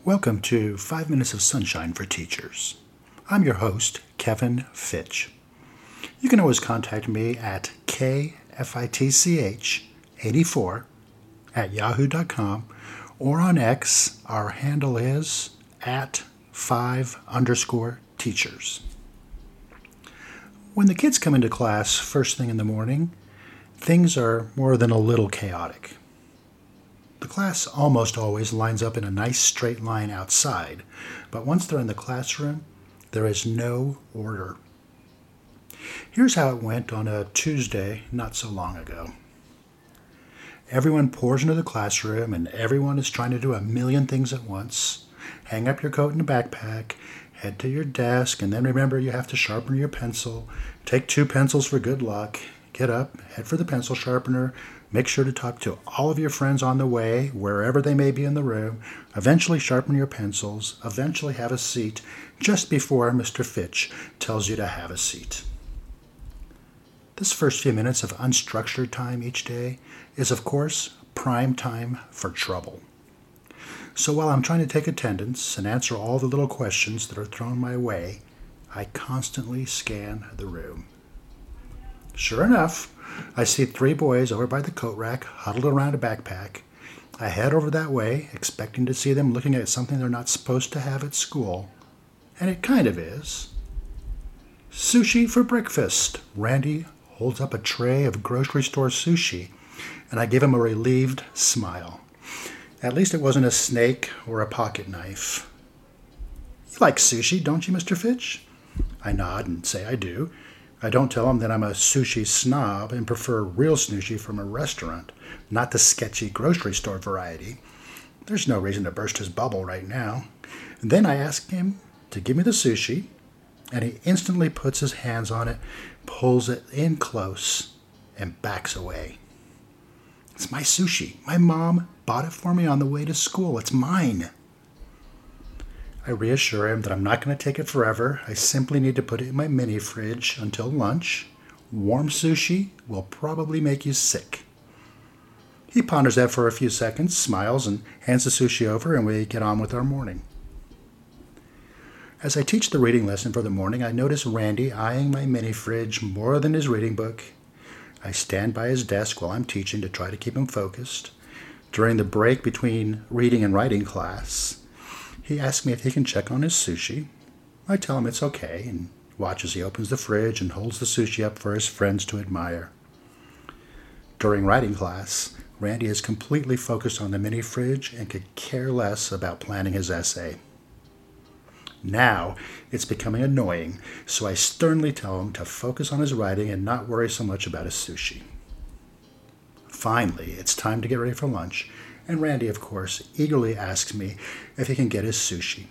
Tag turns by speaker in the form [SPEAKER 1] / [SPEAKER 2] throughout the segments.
[SPEAKER 1] Welcome to 5 Minutes of Sunshine for Teachers. I'm your host, Kevin Fitch. You can always contact me at kfitch84@yahoo.com or on X. Our handle is at 5_teachers. When the kids come into class first thing in the morning, things are more than a little chaotic. The class almost always lines up in a nice straight line outside, but once they're in the classroom, there is no order. Here's how it went on a Tuesday not so long ago. Everyone pours into the classroom and everyone is trying to do a million things at once. Hang up your coat and backpack, head to your desk, and then remember you have to sharpen your pencil. Take 2 pencils for good luck. Get up, head for the pencil sharpener. Make sure to talk to all of your friends on the way, wherever they may be in the room. Eventually sharpen your pencils. Eventually have a seat just before Mr. Fitch tells you to have a seat. This first few minutes of unstructured time each day is, of course, prime time for trouble. So while I'm trying to take attendance and answer all the little questions that are thrown my way, I constantly scan the room. Sure enough, I see 3 boys over by the coat rack huddled around a backpack. I head over that way, expecting to see them looking at something they're not supposed to have at school. And it kind of is. Sushi for breakfast. Randy holds up a tray of grocery store sushi, and I give him a relieved smile. At least it wasn't a snake or a pocket knife. You like sushi, don't you, Mr. Fitch? I nod and say I do. I don't tell him that I'm a sushi snob and prefer real sushi from a restaurant, not the sketchy grocery store variety. There's no reason to burst his bubble right now. And then I ask him to give me the sushi, and he instantly puts his hands on it, pulls it in close, and backs away. It's my sushi. My mom bought it for me on the way to school. It's mine. I reassure him that I'm not going to take it forever. I simply need to put it in my mini fridge until lunch. Warm sushi will probably make you sick. He ponders that for a few seconds, smiles, and hands the sushi over, and we get on with our morning. As I teach the reading lesson for the morning, I notice Randy eyeing my mini fridge more than his reading book. I stand by his desk while I'm teaching to try to keep him focused. During the break between reading and writing class, he asks me if he can check on his sushi. I tell him it's okay and watch as he opens the fridge and holds the sushi up for his friends to admire. During writing class, Randy is completely focused on the mini fridge and could care less about planning his essay. Now it's becoming annoying, so I sternly tell him to focus on his writing and not worry so much about his sushi. Finally, it's time to get ready for lunch, and Randy, of course, eagerly asks me if he can get his sushi.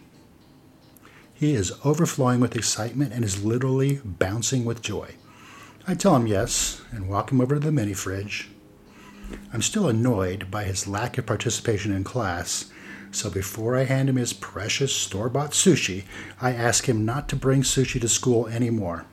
[SPEAKER 1] He is overflowing with excitement and is literally bouncing with joy. I tell him yes and walk him over to the mini fridge. I'm still annoyed by his lack of participation in class, so before I hand him his precious store-bought sushi, I ask him not to bring sushi to school anymore.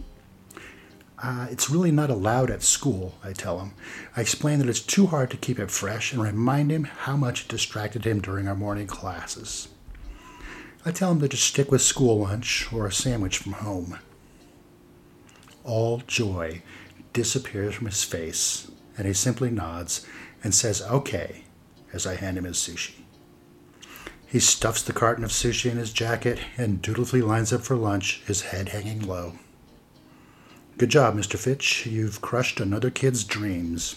[SPEAKER 1] It's really not allowed at school, I tell him. I explain that it's too hard to keep it fresh and remind him how much it distracted him during our morning classes. I tell him to just stick with school lunch or a sandwich from home. All joy disappears from his face, and he simply nods and says okay as I hand him his sushi. He stuffs the carton of sushi in his jacket and dutifully lines up for lunch, his head hanging low. Good job, Mr. Fitch. You've crushed another kid's dreams.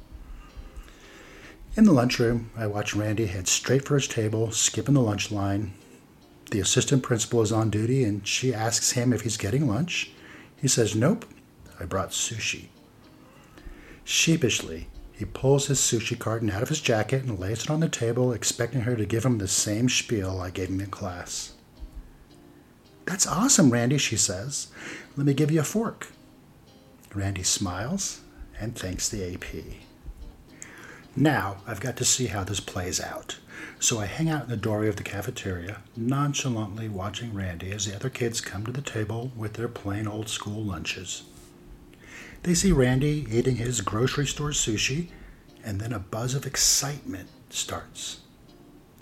[SPEAKER 1] In the lunchroom, I watch Randy head straight for his table, skipping the lunch line. The assistant principal is on duty, and she asks him if he's getting lunch. He says, nope, I brought sushi. Sheepishly, he pulls his sushi carton out of his jacket and lays it on the table, expecting her to give him the same spiel I gave him in class. That's awesome, Randy, she says. Let me give you a fork. Randy smiles and thanks the AP. Now I've got to see how this plays out. So I hang out in the doorway of the cafeteria, nonchalantly watching Randy as the other kids come to the table with their plain old school lunches. They see Randy eating his grocery store sushi, and then a buzz of excitement starts.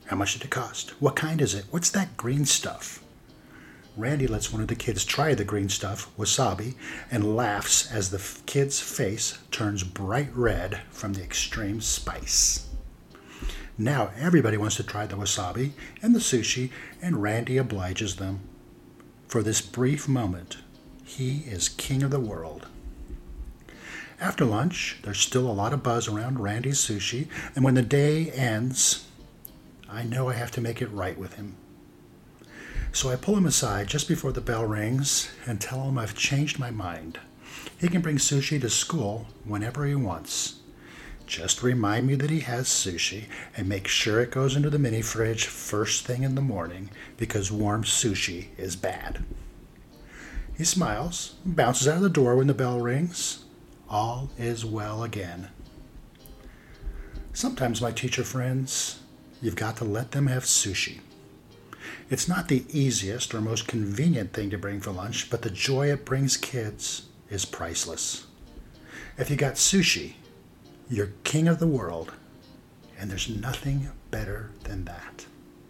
[SPEAKER 1] How much did it cost? What kind is it? What's that green stuff? Randy lets one of the kids try the green stuff, wasabi, and laughs as the kid's face turns bright red from the extreme spice. Now everybody wants to try the wasabi and the sushi, and Randy obliges them. For this brief moment, he is king of the world. After lunch, there's still a lot of buzz around Randy's sushi, and when the day ends, I know I have to make it right with him. So I pull him aside just before the bell rings and tell him I've changed my mind. He can bring sushi to school whenever he wants. Just remind me that he has sushi and make sure it goes into the mini fridge first thing in the morning because warm sushi is bad. He smiles and bounces out of the door when the bell rings. All is well again. Sometimes, my teacher friends, you've got to let them have sushi. It's not the easiest or most convenient thing to bring for lunch, but the joy it brings kids is priceless. If you got sushi, you're king of the world, and there's nothing better than that.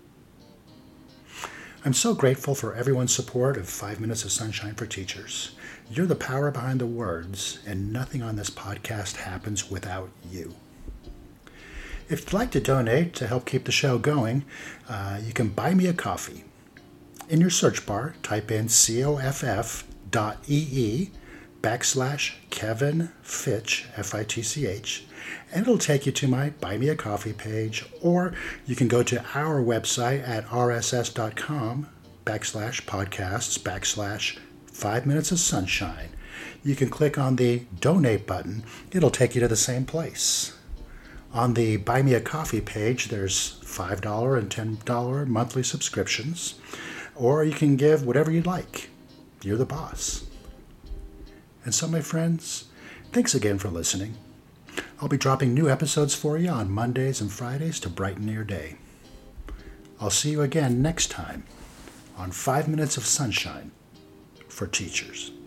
[SPEAKER 1] I'm so grateful for everyone's support of 5 Minutes of Sunshine for Teachers. You're the power behind the words, and nothing on this podcast happens without you. If you'd like to donate to help keep the show going, you can buy me a coffee. In your search bar, type in coff.ee/Kevin Fitch, Fitch, and it'll take you to my Buy Me a Coffee page, or you can go to our website at rss.com/podcasts/5 Minutes of Sunshine. You can click on the Donate button. It'll take you to the same place. On the Buy Me a Coffee page, there's $5 and $10 monthly subscriptions, or you can give whatever you'd like. You're the boss. And so, my friends, thanks again for listening. I'll be dropping new episodes for you on Mondays and Fridays to brighten your day. I'll see you again next time on 5 Minutes of Sunshine for Teachers.